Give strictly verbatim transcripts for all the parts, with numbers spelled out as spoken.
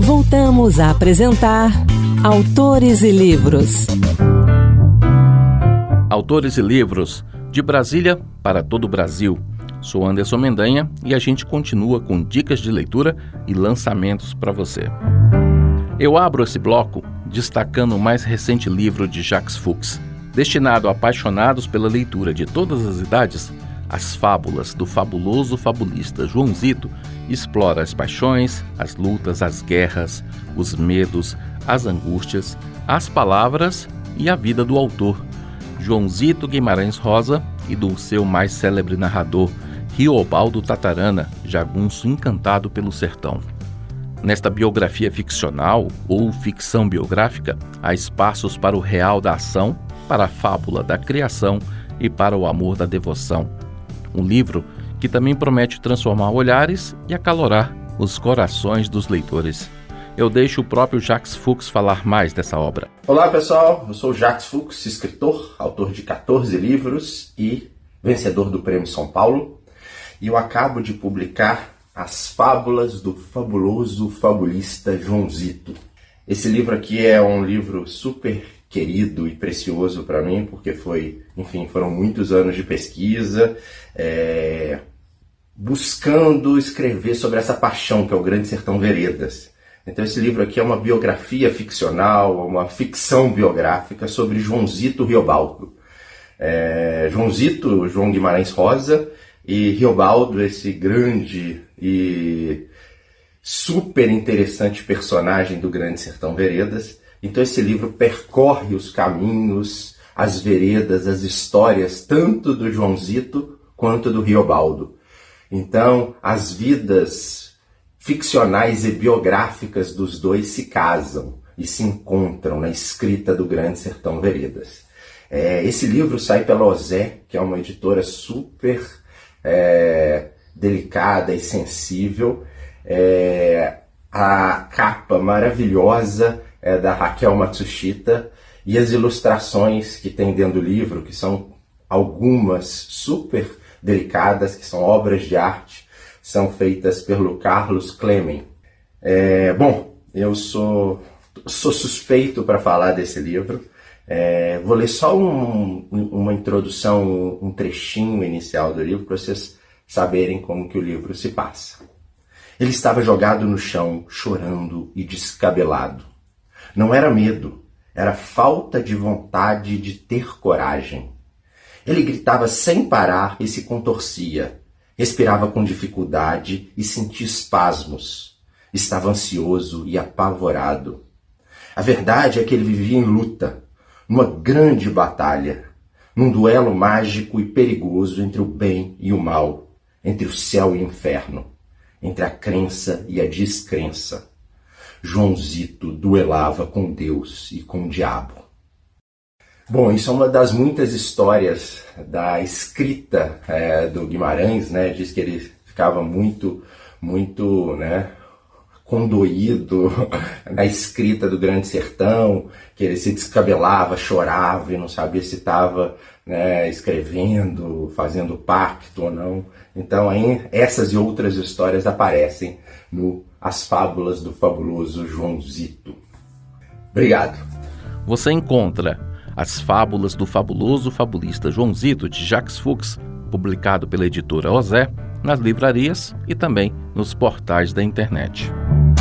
Voltamos a apresentar Autores e Livros. Autores e Livros, de Brasília para todo o Brasil. Sou Anderson Mendanha e a gente continua com dicas de leitura e lançamentos para você. Eu abro esse bloco destacando o mais recente livro de Jacques Fuchs, destinado a apaixonados pela leitura de todas as idades. As Fábulas do fabuloso fabulista Joãozito explora as paixões, as lutas, as guerras, os medos, as angústias, as palavras e a vida do autor, Joãozito Guimarães Rosa, e do seu mais célebre narrador, Riobaldo Tatarana, jagunço encantado pelo sertão. Nesta biografia ficcional ou ficção biográfica, há espaços para o real da ação, para a fábula da criação e para o amor da devoção. Um livro que também promete transformar olhares e acalorar os corações dos leitores. Eu deixo o próprio Jacques Fuchs falar mais dessa obra. Olá pessoal, eu sou Jacques Fuchs, escritor, autor de quatorze livros e vencedor do Prêmio São Paulo. E eu acabo de publicar As Fábulas do fabuloso fabulista Joãozito. Esse livro aqui é um livro super querido e precioso para mim, porque foi, enfim, foram muitos anos de pesquisa, é, buscando escrever sobre essa paixão que é o Grande Sertão Veredas. Então esse livro aqui é uma biografia ficcional, uma ficção biográfica sobre Joãozito Riobaldo. É, Joãozito, João Guimarães Rosa, e Riobaldo, esse grande e super interessante personagem do Grande Sertão Veredas. Então esse livro percorre os caminhos, as veredas, as histórias, tanto do Joãozito quanto do Riobaldo. Então as vidas ficcionais e biográficas dos dois se casam e se encontram na escrita do Grande Sertão Veredas. É, esse livro sai pela Ozé, que é uma editora super é, delicada e sensível. É, a capa maravilhosa é da Raquel Matsushita, e as ilustrações que tem dentro do livro, que são algumas super delicadas, que são obras de arte, são feitas pelo Carlos Clemen. É, bom, eu sou, sou suspeito para falar desse livro. É, vou ler só um, uma introdução, um trechinho inicial do livro, para vocês saberem como que o livro se passa. Ele estava jogado no chão, chorando e descabelado. Não era medo, era falta de vontade de ter coragem. Ele gritava sem parar e se contorcia. Respirava com dificuldade e sentia espasmos. Estava ansioso e apavorado. A verdade é que ele vivia em luta, numa grande batalha, num duelo mágico e perigoso entre o bem e o mal, entre o céu e o inferno, entre a crença e a descrença. Joãozito duelava com Deus e com o diabo. Bom, isso é uma das muitas histórias da escrita é, do Guimarães, né? Diz que ele ficava muito, muito, né, condoído na escrita do Grande Sertão, que ele se descabelava, chorava e não sabia se estava, né, escrevendo, fazendo pacto ou não. Então, aí, essas e outras histórias aparecem no As Fábulas do fabuloso Joãozito. Obrigado. Você encontra As Fábulas do fabuloso fabulista Joãozito, de Jacques Fuchs, publicado pela editora Ozé, nas livrarias e também nos portais da internet.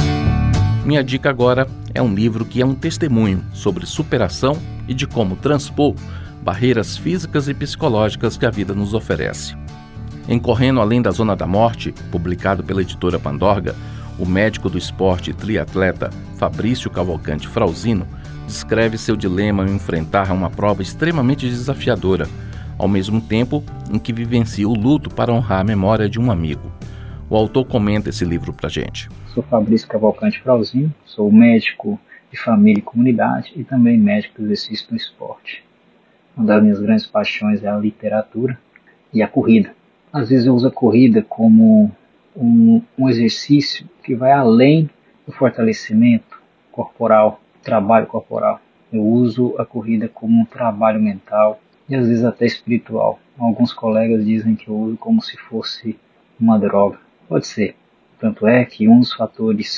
Minha dica agora é um livro que é um testemunho sobre superação e de como transpor barreiras físicas e psicológicas que a vida nos oferece. Em Correndo Além da Zona da Morte, publicado pela editora Pandorga, o médico do esporte e triatleta Fabrício Cavalcante Frausino descreve seu dilema ao enfrentar uma prova extremamente desafiadora, ao mesmo tempo em que vivencia o luto para honrar a memória de um amigo. O autor comenta esse livro pra gente. Sou Fabrício Cavalcante Frausino, sou médico de família e comunidade e também médico do exercício no esporte. Uma das minhas grandes paixões é a literatura e a corrida. Às vezes eu uso a corrida como um, um exercício que vai além do fortalecimento corporal, trabalho corporal. Eu uso a corrida como um trabalho mental e às vezes até espiritual. Alguns colegas dizem que eu uso como se fosse uma droga. Pode ser. Tanto é que um dos fatores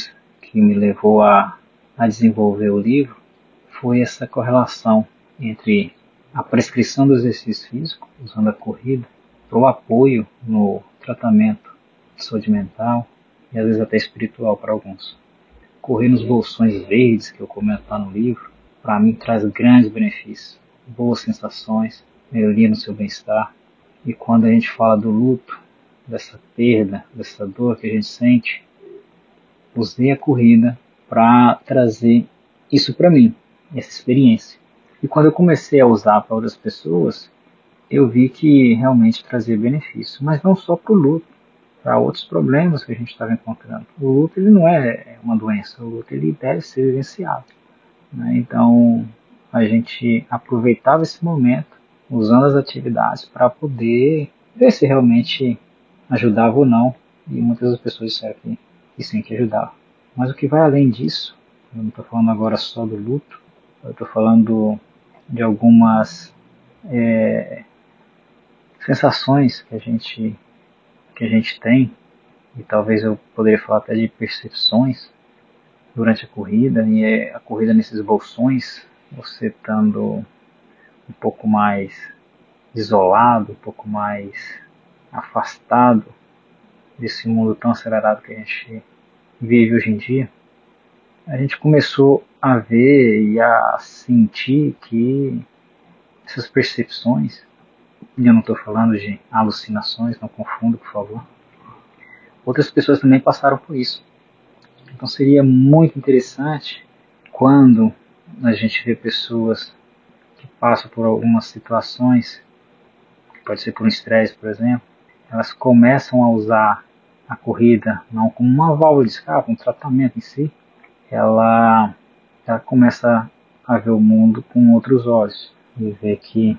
que me levou a, a desenvolver o livro foi essa correlação entre a prescrição do exercício físico, usando a corrida, para o apoio no tratamento de saúde mental e às vezes até espiritual para alguns. Correr nos bolsões verdes, que eu comento lá no livro, para mim traz grandes benefícios, boas sensações, melhoria no seu bem-estar. E quando a gente fala do luto, dessa perda, dessa dor que a gente sente, usei a corrida para trazer isso para mim, essa experiência. E quando eu comecei a usar para outras pessoas, eu vi que realmente trazia benefício, mas não só para o luto, para outros problemas que a gente estava encontrando. O luto ele não é uma doença, o luto ele deve ser vivenciado, né? Então a gente aproveitava esse momento usando as atividades para poder ver se realmente ajudava ou não, e muitas das pessoas disseram que, que sim, que ajudava. Mas o que vai além disso, eu não estou falando agora só do luto, eu estou falando de algumas é, sensações que a gente que a gente tem, e talvez eu poderia falar até de percepções durante a corrida, e é a corrida nesses bolsões, você estando um pouco mais isolado, um pouco mais afastado desse mundo tão acelerado que a gente vive hoje em dia, a gente começou a ver e a sentir que essas percepções, e eu não estou falando de alucinações, não confunda, por favor, outras pessoas também passaram por isso. Então seria muito interessante quando a gente vê pessoas que passam por algumas situações, pode ser por um estresse, por exemplo, elas começam a usar a corrida não como uma válvula de escape, um tratamento em si, ela, ela começa a ver o mundo com outros olhos e ver que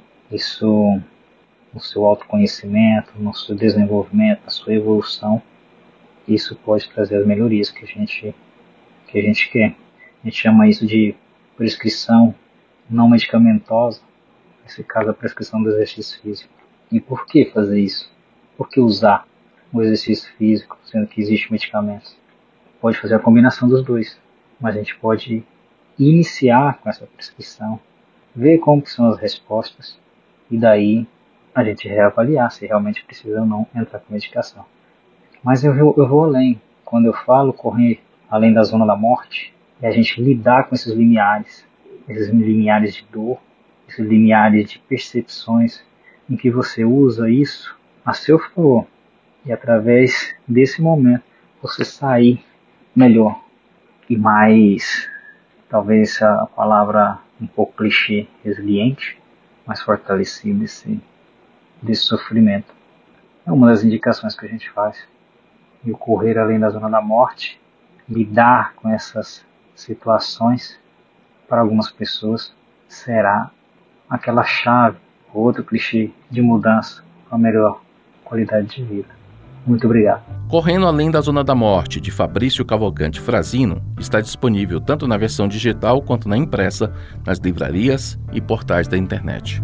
isso, no seu autoconhecimento, no seu desenvolvimento, na sua evolução, isso pode trazer as melhorias que a gente, que a gente quer. A gente chama isso de prescrição não medicamentosa, nesse caso a prescrição do exercício físico. E por que fazer isso? Por que usar o exercício físico, sendo que existe medicamentos? Pode fazer a combinação dos dois, mas a gente pode iniciar com essa prescrição, ver como são as respostas, e daí a gente reavaliar se realmente precisa ou não entrar com medicação. Mas eu vou, eu vou além. Quando eu falo correr além da zona da morte, é a gente lidar com esses limiares, esses limiares de dor, esses limiares de percepções, em que você usa isso a seu favor, e através desse momento você sair melhor e mais, talvez a palavra um pouco clichê, resiliente, mais fortalecido desse, desse sofrimento. É uma das indicações que a gente faz. E o correr além da zona da morte, lidar com essas situações, para algumas pessoas, será aquela chave, outro clichê de mudança para melhor qualidade de vida. Muito obrigado. Correndo Além da Zona da Morte, de Fabrício Cavalcante Frazino, está disponível tanto na versão digital quanto na impressa, nas livrarias e portais da internet.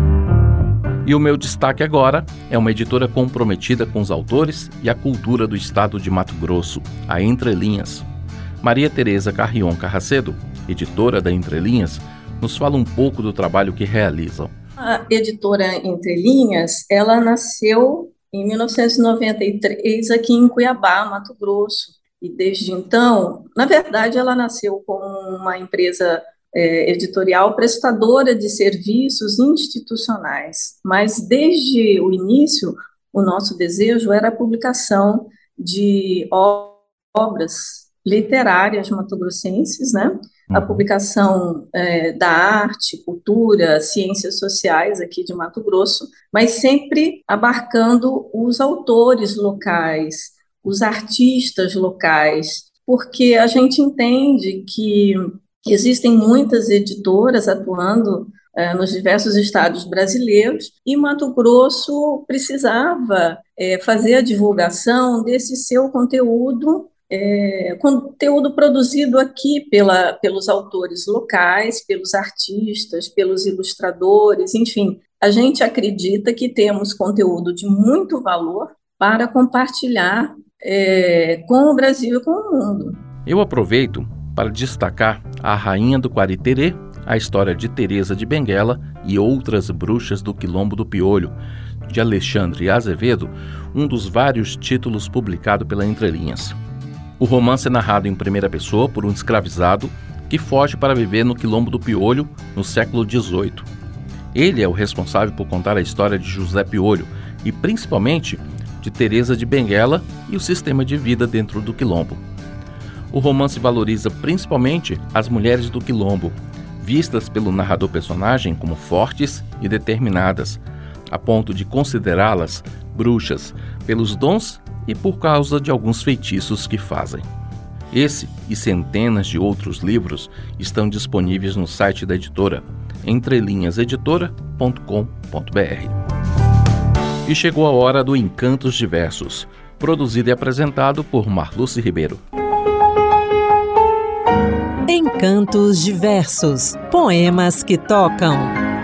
E o meu destaque agora é uma editora comprometida com os autores e a cultura do estado de Mato Grosso, a Entre Linhas. Maria Tereza Carrion Carracedo, editora da Entre Linhas, nos fala um pouco do trabalho que realizam. A editora Entre Linhas, ela nasceu em mil novecentos e noventa e três aqui em Cuiabá, Mato Grosso. E desde então, na verdade, ela nasceu como uma empresa é, editorial prestadora de serviços institucionais. Mas desde o início, o nosso desejo era a publicação de obras literárias matogrossenses, né? A publicação é, da arte, cultura, ciências sociais aqui de Mato Grosso, mas sempre abarcando os autores locais, os artistas locais, porque a gente entende que existem muitas editoras atuando é, nos diversos estados brasileiros, e Mato Grosso precisava é, fazer a divulgação desse seu conteúdo, É, conteúdo produzido aqui pela, pelos autores locais, pelos artistas, pelos ilustradores, enfim. A gente acredita que temos conteúdo de muito valor para compartilhar é, com o Brasil e com o mundo. Eu aproveito para destacar A Rainha do Quariterê, a história de Teresa de Benguela e outras bruxas do Quilombo do Piolho, de Alexandre Azevedo, um dos vários títulos publicado pela Entre Linhas. O romance é narrado em primeira pessoa por um escravizado que foge para viver no Quilombo do Piolho no século dezoito. Ele é o responsável por contar a história de José Piolho e, principalmente, de Teresa de Benguela e o sistema de vida dentro do Quilombo. O romance valoriza principalmente as mulheres do Quilombo, vistas pelo narrador personagem como fortes e determinadas, a ponto de considerá-las bruxas pelos dons e por causa de alguns feitiços que fazem. Esse e centenas de outros livros estão disponíveis no site da editora, entrelinhas editora ponto com ponto b r. E chegou a hora do Encantos Diversos, produzido e apresentado por Marluce Ribeiro. Encantos Diversos, poemas que tocam.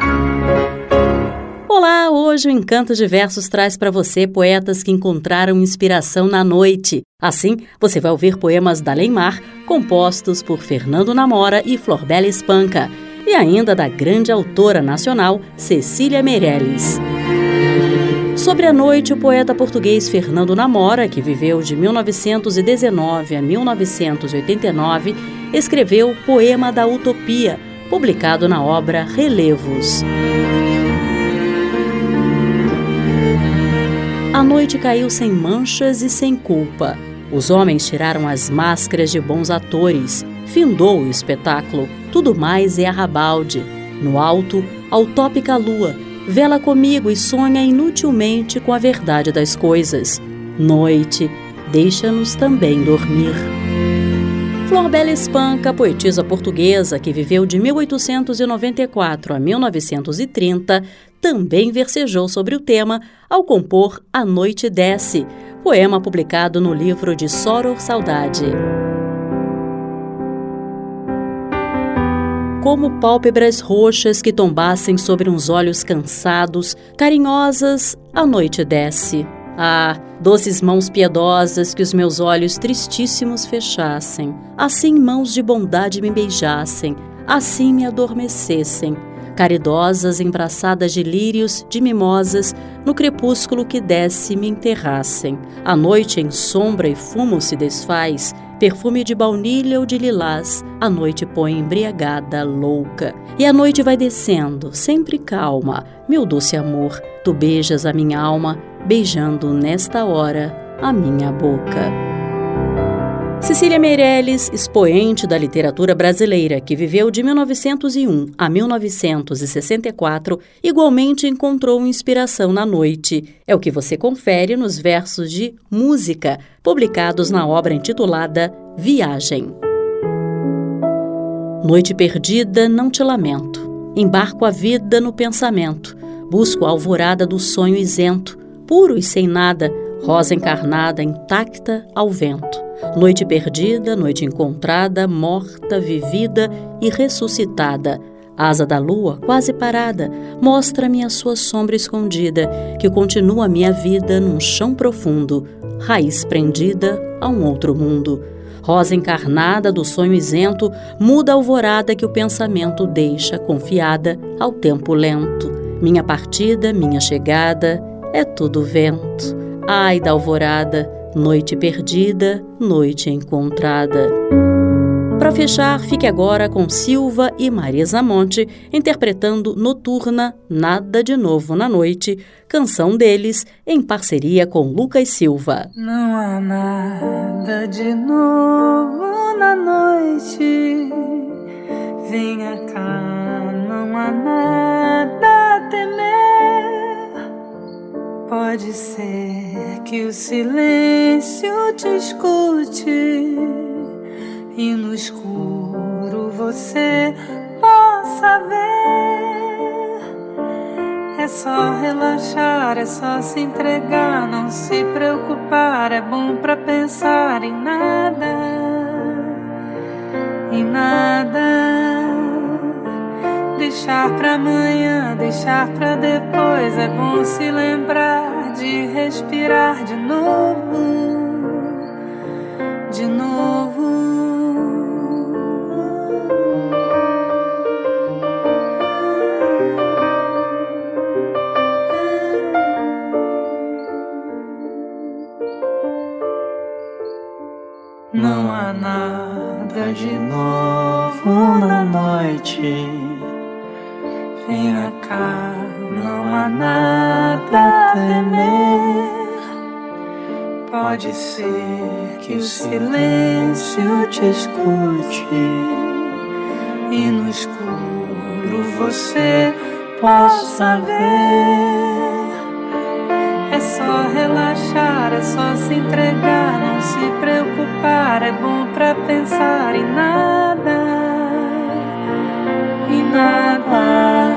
Olá, hoje o Encantos Diversos traz para você poetas que encontraram inspiração na noite. Assim, você vai ouvir poemas da Leymar, compostos por Fernando Namora e Florbela Espanca, e ainda da grande autora nacional Cecília Meirelles. Sobre a noite, o poeta português Fernando Namora, que viveu de mil novecentos e dezenove a mil novecentos e oitenta e nove, escreveu Poema da Utopia, publicado na obra Relevos. A noite caiu sem manchas e sem culpa. Os homens tiraram as máscaras de bons atores. Findou o espetáculo. Tudo mais é arrabalde. No alto, a utópica lua vela comigo e sonha inutilmente com a verdade das coisas. Noite, deixa-nos também dormir. Florbela Espanca, poetisa portuguesa que viveu de mil oitocentos e noventa e quatro a mil novecentos e trinta, também versejou sobre o tema ao compor A Noite Desce, poema publicado no livro de Soror Saudade. Como pálpebras roxas que tombassem sobre uns olhos cansados, carinhosas, a noite desce. Ah, doces mãos piedosas que os meus olhos tristíssimos fechassem, assim mãos de bondade me beijassem, assim me adormecessem, caridosas embraçadas de lírios, de mimosas, no crepúsculo que desce me enterrassem. A noite em sombra e fumo se desfaz, perfume de baunilha ou de lilás, a noite põe embriagada, louca. E a noite vai descendo, sempre calma, meu doce amor, tu beijas a minha alma, beijando nesta hora a minha boca. Cecília Meirelles, expoente da literatura brasileira, que viveu de mil novecentos e um a mil novecentos e sessenta e quatro, igualmente encontrou inspiração na noite. É o que você confere nos versos de Música, publicados na obra intitulada Viagem. Noite perdida, não te lamento. Embarco a vida no pensamento. Busco a alvorada do sonho isento, puro e sem nada, rosa encarnada, intacta ao vento. Noite perdida, noite encontrada, morta, vivida e ressuscitada. Asa da lua, quase parada, mostra-me a sua sombra escondida, que continua minha vida num chão profundo, raiz prendida a um outro mundo. Rosa encarnada do sonho isento, muda a alvorada que o pensamento deixa confiada ao tempo lento. Minha partida, minha chegada, é tudo vento. Ai da alvorada, noite perdida, noite encontrada. Para fechar, fique agora com Silva e Marisa Monte interpretando Noturna, Nada de Novo na Noite, canção deles em parceria com Lucas Silva. Não há nada de novo na noite, venha cá, não há nada a temer. Pode ser que o silêncio te escute e no escuro você possa ver. É só relaxar, é só se entregar, não se preocupar. É bom pra pensar em nada, em nada. Deixar pra amanhã, deixar pra depois. É bom se lembrar de respirar de novo, de novo. respirar de novo na noite. Venha cá, não há nada a temer. Pode ser que o silêncio te escute e no escuro você possa ver. É só relaxar, é só se entregar, não se preocupar. É bom pra pensar em nada, em nada.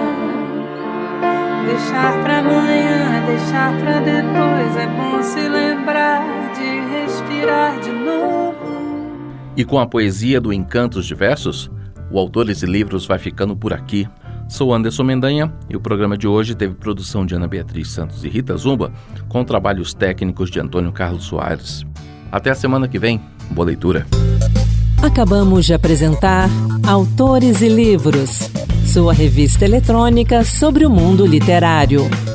Deixar pra amanhã, deixar pra depois. É bom se lembrar de respirar de novo. E com a poesia do Encantos de Versos, o Autores e Livros vai ficando por aqui. Sou Anderson Mendanha e o programa de hoje teve produção de Ana Beatriz Santos e Rita Zumba, com trabalhos técnicos de Antônio Carlos Soares. Até a semana que vem. Boa leitura. Acabamos de apresentar Autores e Livros, sua revista eletrônica sobre o mundo literário.